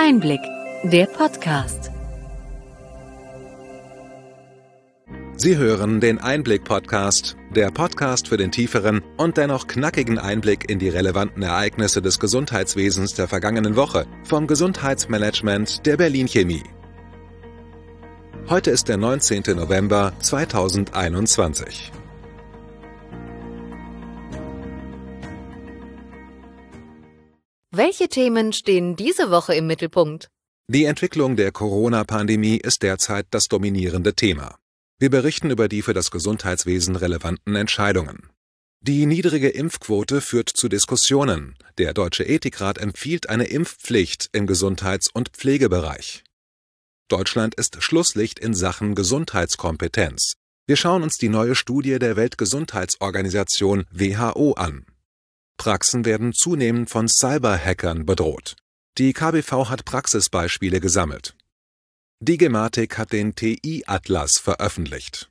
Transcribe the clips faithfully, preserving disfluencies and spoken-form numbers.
Einblick, der Podcast. Sie hören den Einblick-Podcast, der Podcast für den tieferen und dennoch knackigen Einblick in die relevanten Ereignisse des Gesundheitswesens der vergangenen Woche vom Gesundheitsmanagement der Berlin Chemie. Heute ist der neunzehnte November zweitausendeinundzwanzig. Welche Themen stehen diese Woche im Mittelpunkt? Die Entwicklung der Corona-Pandemie ist derzeit das dominierende Thema. Wir berichten über die für das Gesundheitswesen relevanten Entscheidungen. Die niedrige Impfquote führt zu Diskussionen. Der Deutsche Ethikrat empfiehlt eine Impfpflicht im Gesundheits- und Pflegebereich. Deutschland ist Schlusslicht in Sachen Gesundheitskompetenz. Wir schauen uns die neue Studie der Weltgesundheitsorganisation W H O an. Praxen werden zunehmend von Cyberhackern bedroht. Die K B V hat Praxisbeispiele gesammelt. Die Gematik hat den T I-Atlas veröffentlicht.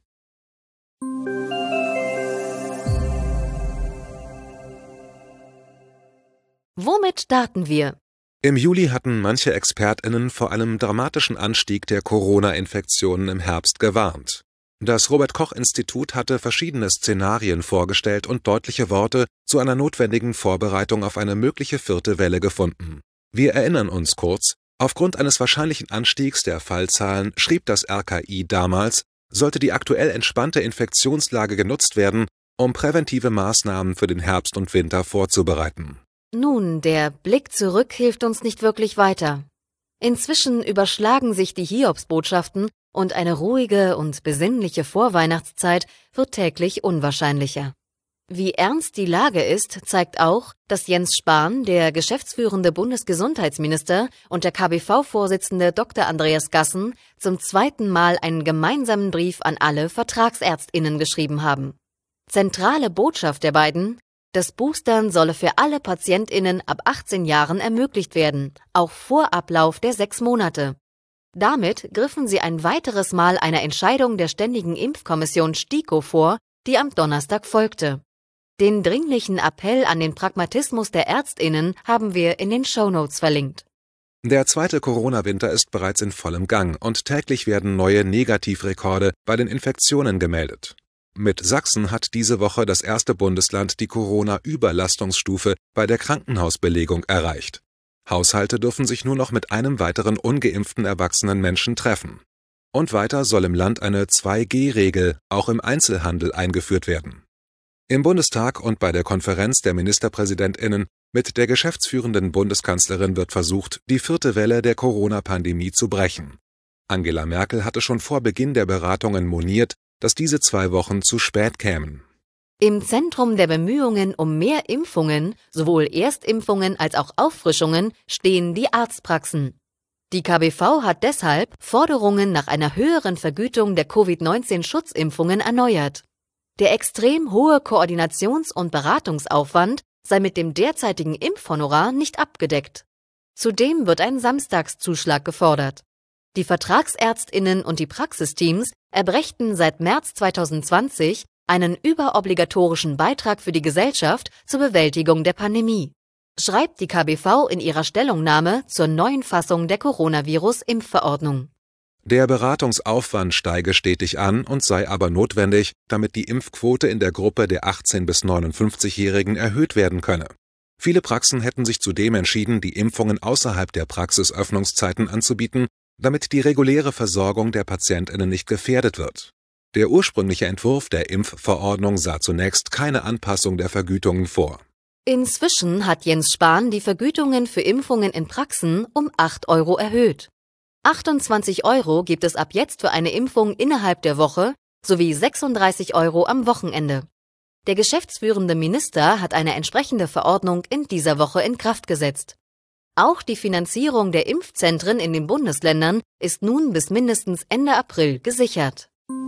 Womit starten wir? Im Juli hatten manche ExpertInnen vor einem dramatischen Anstieg der Corona-Infektionen im Herbst gewarnt. Das Robert-Koch-Institut hatte verschiedene Szenarien vorgestellt und deutliche Worte zu einer notwendigen Vorbereitung auf eine mögliche vierte Welle gefunden. Wir erinnern uns kurz: Aufgrund eines wahrscheinlichen Anstiegs der Fallzahlen schrieb das R K I damals, sollte die aktuell entspannte Infektionslage genutzt werden, um präventive Maßnahmen für den Herbst und Winter vorzubereiten. Nun, der Blick zurück hilft uns nicht wirklich weiter. Inzwischen überschlagen sich die Hiobsbotschaften und eine ruhige und besinnliche Vorweihnachtszeit wird täglich unwahrscheinlicher. Wie ernst die Lage ist, zeigt auch, dass Jens Spahn, der geschäftsführende Bundesgesundheitsminister, und der K B V-Vorsitzende Doktor Andreas Gassen zum zweiten Mal einen gemeinsamen Brief an alle VertragsärztInnen geschrieben haben. Zentrale Botschaft der beiden: Das Boostern solle für alle PatientInnen ab achtzehn Jahren ermöglicht werden, auch vor Ablauf der sechs Monate. Damit griffen sie ein weiteres Mal einer Entscheidung der Ständigen Impfkommission STIKO vor, die am Donnerstag folgte. Den dringlichen Appell an den Pragmatismus der ÄrztInnen haben wir in den Shownotes verlinkt. Der zweite Corona-Winter ist bereits in vollem Gang und täglich werden neue Negativrekorde bei den Infektionen gemeldet. Mit Sachsen hat diese Woche das erste Bundesland die Corona-Überlastungsstufe bei der Krankenhausbelegung erreicht. Haushalte dürfen sich nur noch mit einem weiteren ungeimpften erwachsenen Menschen treffen. Und weiter soll im Land eine zwei G Regel auch im Einzelhandel eingeführt werden. Im Bundestag und bei der Konferenz der MinisterpräsidentInnen mit der geschäftsführenden Bundeskanzlerin wird versucht, die vierte Welle der Corona-Pandemie zu brechen. Angela Merkel hatte schon vor Beginn der Beratungen moniert, dass diese zwei Wochen zu spät kämen. Im Zentrum der Bemühungen um mehr Impfungen, sowohl Erstimpfungen als auch Auffrischungen, stehen die Arztpraxen. Die K B V hat deshalb Forderungen nach einer höheren Vergütung der Covid neunzehn Schutzimpfungen erneuert. Der extrem hohe Koordinations- und Beratungsaufwand sei mit dem derzeitigen Impfhonorar nicht abgedeckt. Zudem wird ein Samstagszuschlag gefordert. Die VertragsärztInnen und die Praxisteams erbrächten seit März zweitausendzwanzig einen überobligatorischen Beitrag für die Gesellschaft zur Bewältigung der Pandemie, schreibt die K B V in ihrer Stellungnahme zur neuen Fassung der Coronavirus-Impfverordnung. Der Beratungsaufwand steige stetig an und sei aber notwendig, damit die Impfquote in der Gruppe der achtzehn- bis neunundfünfzigjährigen erhöht werden könne. Viele Praxen hätten sich zudem entschieden, die Impfungen außerhalb der Praxisöffnungszeiten anzubieten, damit die reguläre Versorgung der PatientInnen nicht gefährdet wird. Der ursprüngliche Entwurf der Impfverordnung sah zunächst keine Anpassung der Vergütungen vor. Inzwischen hat Jens Spahn die Vergütungen für Impfungen in Praxen um acht Euro erhöht. achtundzwanzig Euro gibt es ab jetzt für eine Impfung innerhalb der Woche sowie sechsunddreißig Euro am Wochenende. Der geschäftsführende Minister hat eine entsprechende Verordnung in dieser Woche in Kraft gesetzt. Auch die Finanzierung der Impfzentren in den Bundesländern ist nun bis mindestens Ende April gesichert.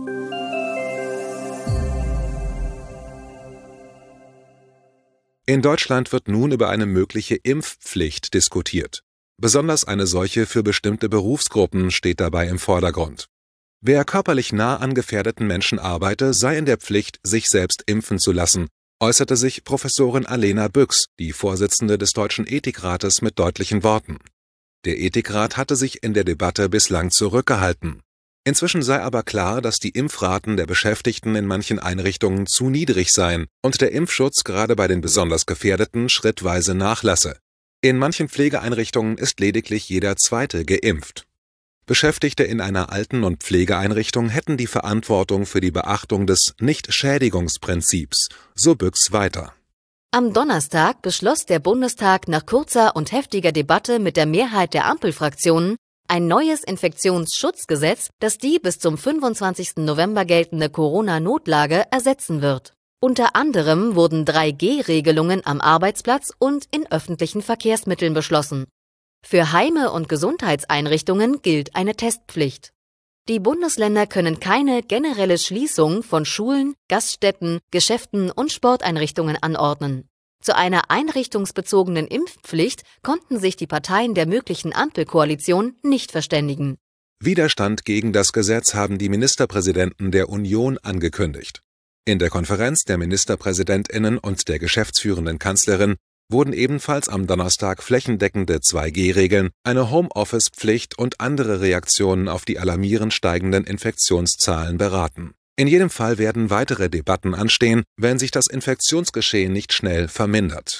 In Deutschland wird nun über eine mögliche Impfpflicht diskutiert. Besonders eine solche für bestimmte Berufsgruppen steht dabei im Vordergrund. Wer körperlich nah an gefährdeten Menschen arbeite, sei in der Pflicht, sich selbst impfen zu lassen, äußerte sich Professorin Alena Büchs, die Vorsitzende des Deutschen Ethikrates, mit deutlichen Worten. Der Ethikrat hatte sich in der Debatte bislang zurückgehalten. Inzwischen sei aber klar, dass die Impfraten der Beschäftigten in manchen Einrichtungen zu niedrig seien und der Impfschutz gerade bei den besonders Gefährdeten schrittweise nachlasse. In manchen Pflegeeinrichtungen ist lediglich jeder Zweite geimpft. Beschäftigte in einer Alten- und Pflegeeinrichtung hätten die Verantwortung für die Beachtung des Nichtschädigungsprinzips, so Büchs weiter. Am Donnerstag beschloss der Bundestag nach kurzer und heftiger Debatte mit der Mehrheit der Ampelfraktionen ein neues Infektionsschutzgesetz, das die bis zum fünfundzwanzigsten November geltende Corona-Notlage ersetzen wird. Unter anderem wurden drei G Regelungen am Arbeitsplatz und in öffentlichen Verkehrsmitteln beschlossen. Für Heime und Gesundheitseinrichtungen gilt eine Testpflicht. Die Bundesländer können keine generelle Schließung von Schulen, Gaststätten, Geschäften und Sporteinrichtungen anordnen. Zu einer einrichtungsbezogenen Impfpflicht konnten sich die Parteien der möglichen Ampelkoalition nicht verständigen. Widerstand gegen das Gesetz haben die Ministerpräsidenten der Union angekündigt. In der Konferenz der MinisterpräsidentInnen und der geschäftsführenden Kanzlerin wurden ebenfalls am Donnerstag flächendeckende zwei G Regeln, eine Homeoffice-Pflicht und andere Reaktionen auf die alarmierend steigenden Infektionszahlen beraten. In jedem Fall werden weitere Debatten anstehen, wenn sich das Infektionsgeschehen nicht schnell vermindert.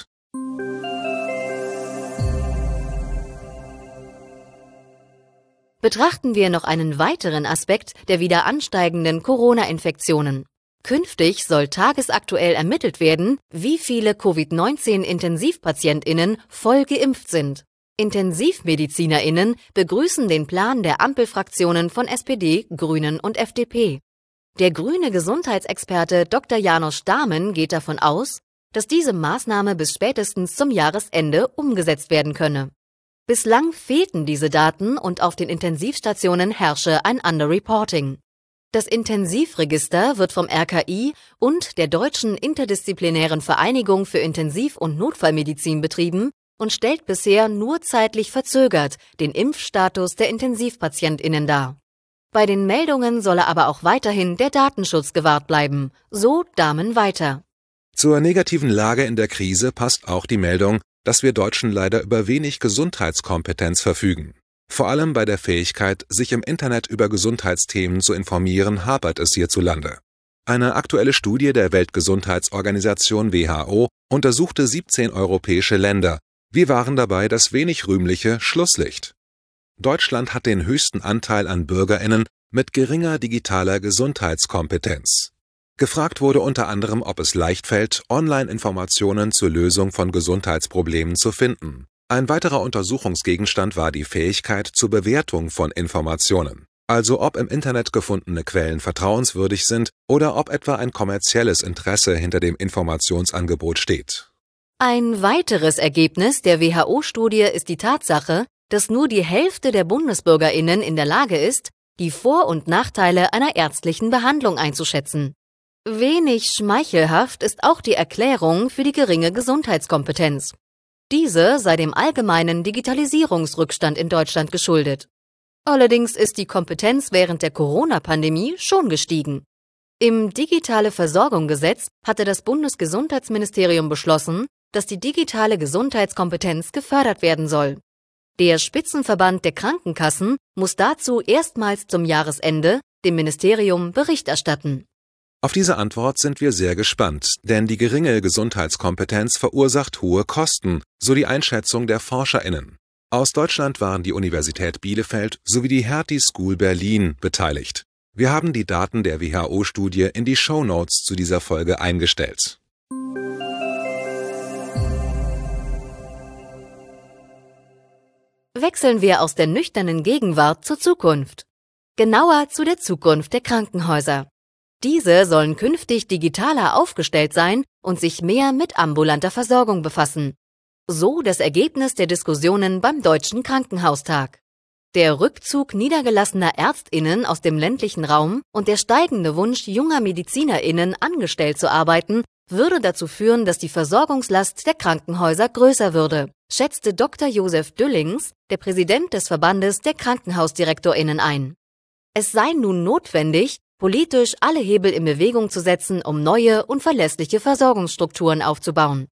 Betrachten wir noch einen weiteren Aspekt der wieder ansteigenden Corona-Infektionen. Künftig soll tagesaktuell ermittelt werden, wie viele Covid neunzehn IntensivpatientInnen voll geimpft sind. IntensivmedizinerInnen begrüßen den Plan der Ampelfraktionen von S P D, Grünen und F D P. Der grüne Gesundheitsexperte Doktor Janosch Dahmen geht davon aus, dass diese Maßnahme bis spätestens zum Jahresende umgesetzt werden könne. Bislang fehlten diese Daten und auf den Intensivstationen herrsche ein Underreporting. Das Intensivregister wird vom R K I und der Deutschen Interdisziplinären Vereinigung für Intensiv- und Notfallmedizin betrieben und stellt bisher nur zeitlich verzögert den Impfstatus der IntensivpatientInnen dar. Bei den Meldungen solle aber auch weiterhin der Datenschutz gewahrt bleiben, so Dahmen weiter. Zur negativen Lage in der Krise passt auch die Meldung, dass wir Deutschen leider über wenig Gesundheitskompetenz verfügen. Vor allem bei der Fähigkeit, sich im Internet über Gesundheitsthemen zu informieren, hapert es hierzulande. Eine aktuelle Studie der Weltgesundheitsorganisation W H O untersuchte siebzehn europäische Länder. Wir waren dabei das wenig rühmliche Schlusslicht. Deutschland hat den höchsten Anteil an BürgerInnen mit geringer digitaler Gesundheitskompetenz. Gefragt wurde unter anderem, ob es leicht fällt, Online-Informationen zur Lösung von Gesundheitsproblemen zu finden. Ein weiterer Untersuchungsgegenstand war die Fähigkeit zur Bewertung von Informationen, also ob im Internet gefundene Quellen vertrauenswürdig sind oder ob etwa ein kommerzielles Interesse hinter dem Informationsangebot steht. Ein weiteres Ergebnis der W H O-Studie ist die Tatsache, dass nur die Hälfte der BundesbürgerInnen in der Lage ist, die Vor- und Nachteile einer ärztlichen Behandlung einzuschätzen. Wenig schmeichelhaft ist auch die Erklärung für die geringe Gesundheitskompetenz. Diese sei dem allgemeinen Digitalisierungsrückstand in Deutschland geschuldet. Allerdings ist die Kompetenz während der Corona-Pandemie schon gestiegen. Im Digitale-Versorgung-Gesetz hatte das Bundesgesundheitsministerium beschlossen, dass die digitale Gesundheitskompetenz gefördert werden soll. Der Spitzenverband der Krankenkassen muss dazu erstmals zum Jahresende dem Ministerium Bericht erstatten. Auf diese Antwort sind wir sehr gespannt, denn die geringe Gesundheitskompetenz verursacht hohe Kosten, so die Einschätzung der ForscherInnen. Aus Deutschland waren die Universität Bielefeld sowie die Hertie School Berlin beteiligt. Wir haben die Daten der W H O-Studie in die Shownotes zu dieser Folge eingestellt. Wechseln wir aus der nüchternen Gegenwart zur Zukunft. Genauer zu der Zukunft der Krankenhäuser. Diese sollen künftig digitaler aufgestellt sein und sich mehr mit ambulanter Versorgung befassen. So das Ergebnis der Diskussionen beim Deutschen Krankenhaustag. Der Rückzug niedergelassener ÄrztInnen aus dem ländlichen Raum und der steigende Wunsch junger MedizinerInnen angestellt zu arbeiten, würde dazu führen, dass die Versorgungslast der Krankenhäuser größer würde, schätzte Doktor Josef Düllings, der Präsident des Verbandes der KrankenhausdirektorInnen ein. Es sei nun notwendig, politisch alle Hebel in Bewegung zu setzen, um neue und verlässliche Versorgungsstrukturen aufzubauen.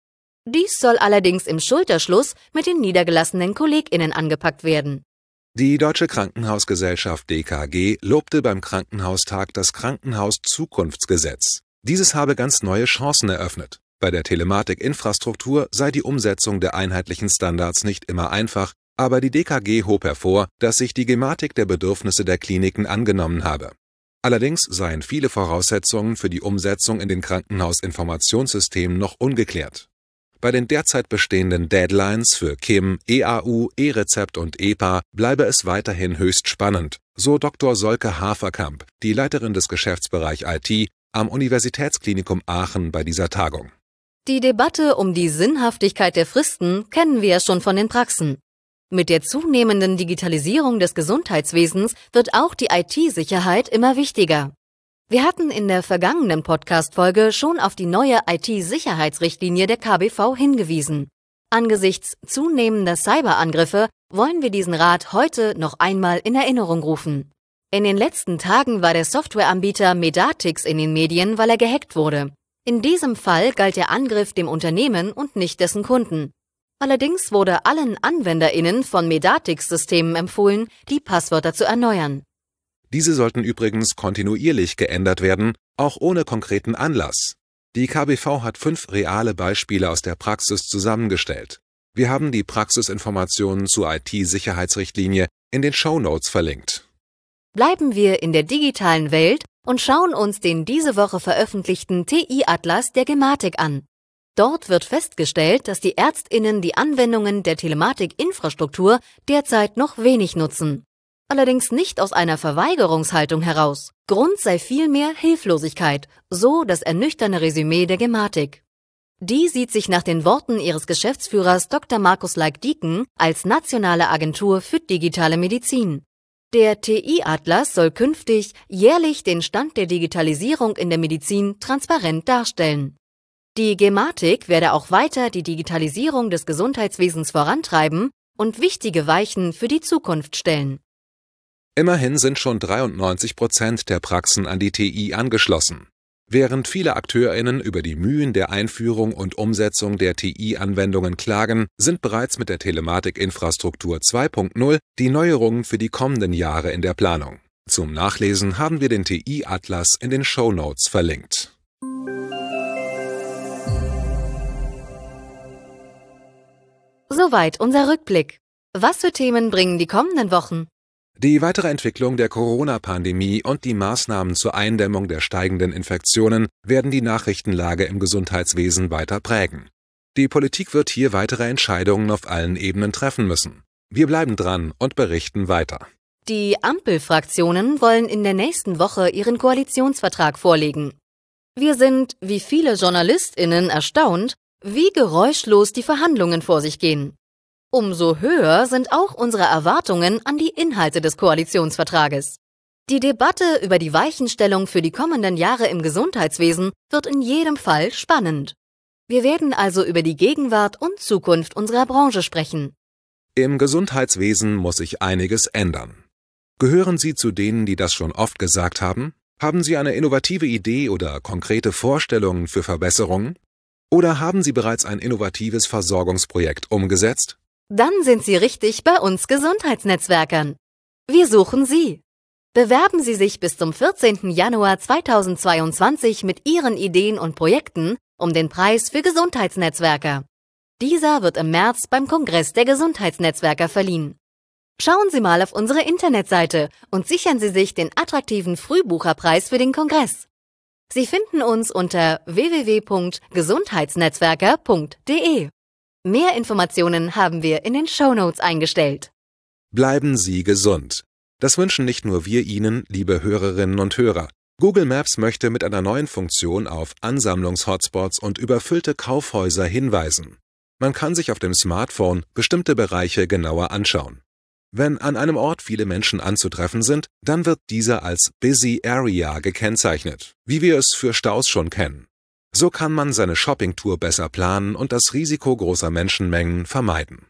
Dies soll allerdings im Schulterschluss mit den niedergelassenen KollegInnen angepackt werden. Die Deutsche Krankenhausgesellschaft D K G lobte beim Krankenhaustag das Krankenhaus-Zukunftsgesetz. Dieses habe ganz neue Chancen eröffnet. Bei der Telematik-Infrastruktur sei die Umsetzung der einheitlichen Standards nicht immer einfach, aber die D K G hob hervor, dass sich die Gematik der Bedürfnisse der Kliniken angenommen habe. Allerdings seien viele Voraussetzungen für die Umsetzung in den Krankenhausinformationssystemen noch ungeklärt. Bei den derzeit bestehenden Deadlines für K I M, E A U, E-Rezept und E P A bleibe es weiterhin höchst spannend, so Doktor Solke Haferkamp, die Leiterin des Geschäftsbereich I T am Universitätsklinikum Aachen bei dieser Tagung. Die Debatte um die Sinnhaftigkeit der Fristen kennen wir ja schon von den Praxen. Mit der zunehmenden Digitalisierung des Gesundheitswesens wird auch die I T-Sicherheit immer wichtiger. Wir hatten in der vergangenen Podcast-Folge schon auf die neue I T-Sicherheitsrichtlinie der K B V hingewiesen. Angesichts zunehmender Cyberangriffe wollen wir diesen Rat heute noch einmal in Erinnerung rufen. In den letzten Tagen war der Softwareanbieter Medatix in den Medien, weil er gehackt wurde. In diesem Fall galt der Angriff dem Unternehmen und nicht dessen Kunden. Allerdings wurde allen AnwenderInnen von Medatix-Systemen empfohlen, die Passwörter zu erneuern. Diese sollten übrigens kontinuierlich geändert werden, auch ohne konkreten Anlass. Die K B V hat fünf reale Beispiele aus der Praxis zusammengestellt. Wir haben die Praxisinformationen zur I T-Sicherheitsrichtlinie in den Shownotes verlinkt. Bleiben wir in der digitalen Welt und schauen uns den diese Woche veröffentlichten T I-Atlas der Gematik an. Dort wird festgestellt, dass die ÄrztInnen die Anwendungen der Telematik-Infrastruktur derzeit noch wenig nutzen. Allerdings nicht aus einer Verweigerungshaltung heraus. Grund sei vielmehr Hilflosigkeit, so das ernüchternde Resümee der Gematik. Die sieht sich nach den Worten ihres Geschäftsführers Doktor Markus Laik-Dieken als nationale Agentur für digitale Medizin. Der T I-Atlas soll künftig jährlich den Stand der Digitalisierung in der Medizin transparent darstellen. Die Gematik werde auch weiter die Digitalisierung des Gesundheitswesens vorantreiben und wichtige Weichen für die Zukunft stellen. Immerhin sind schon dreiundneunzig Prozent der Praxen an die T I angeschlossen. Während viele AkteurInnen über die Mühen der Einführung und Umsetzung der T I-Anwendungen klagen, sind bereits mit der Telematik-Infrastruktur zwei Punkt null die Neuerungen für die kommenden Jahre in der Planung. Zum Nachlesen haben wir den T I-Atlas in den Shownotes verlinkt. Soweit unser Rückblick. Was für Themen bringen die kommenden Wochen? Die weitere Entwicklung der Corona-Pandemie und die Maßnahmen zur Eindämmung der steigenden Infektionen werden die Nachrichtenlage im Gesundheitswesen weiter prägen. Die Politik wird hier weitere Entscheidungen auf allen Ebenen treffen müssen. Wir bleiben dran und berichten weiter. Die Ampelfraktionen wollen in der nächsten Woche ihren Koalitionsvertrag vorlegen. Wir sind, wie viele JournalistInnen, erstaunt, wie geräuschlos die Verhandlungen vor sich gehen. Umso höher sind auch unsere Erwartungen an die Inhalte des Koalitionsvertrages. Die Debatte über die Weichenstellung für die kommenden Jahre im Gesundheitswesen wird in jedem Fall spannend. Wir werden also über die Gegenwart und Zukunft unserer Branche sprechen. Im Gesundheitswesen muss sich einiges ändern. Gehören Sie zu denen, die das schon oft gesagt haben? Haben Sie eine innovative Idee oder konkrete Vorstellungen für Verbesserungen? Oder haben Sie bereits ein innovatives Versorgungsprojekt umgesetzt? Dann sind Sie richtig bei uns Gesundheitsnetzwerkern. Wir suchen Sie. Bewerben Sie sich bis zum vierzehnten Januar zweitausendzweiundzwanzig mit Ihren Ideen und Projekten um den Preis für Gesundheitsnetzwerker. Dieser wird im März beim Kongress der Gesundheitsnetzwerker verliehen. Schauen Sie mal auf unsere Internetseite und sichern Sie sich den attraktiven Frühbucherpreis für den Kongress. Sie finden uns unter w w w punkt gesundheitsnetzwerker punkt d e. Mehr Informationen haben wir in den Shownotes eingestellt. Bleiben Sie gesund. Das wünschen nicht nur wir Ihnen, liebe Hörerinnen und Hörer. Google Maps möchte mit einer neuen Funktion auf Ansammlungs-Hotspots und überfüllte Kaufhäuser hinweisen. Man kann sich auf dem Smartphone bestimmte Bereiche genauer anschauen. Wenn an einem Ort viele Menschen anzutreffen sind, dann wird dieser als Busy Area gekennzeichnet, wie wir es für Staus schon kennen. So kann man seine Shoppingtour besser planen und das Risiko großer Menschenmengen vermeiden.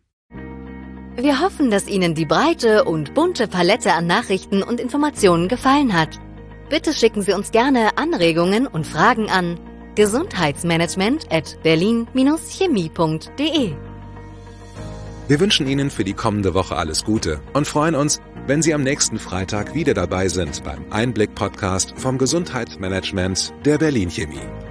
Wir hoffen, dass Ihnen die breite und bunte Palette an Nachrichten und Informationen gefallen hat. Bitte schicken Sie uns gerne Anregungen und Fragen an gesundheitsmanagement at berlin chemie punkt de. Wir wünschen Ihnen für die kommende Woche alles Gute und freuen uns, wenn Sie am nächsten Freitag wieder dabei sind beim Einblick-Podcast vom Gesundheitsmanagement der Berlin Chemie.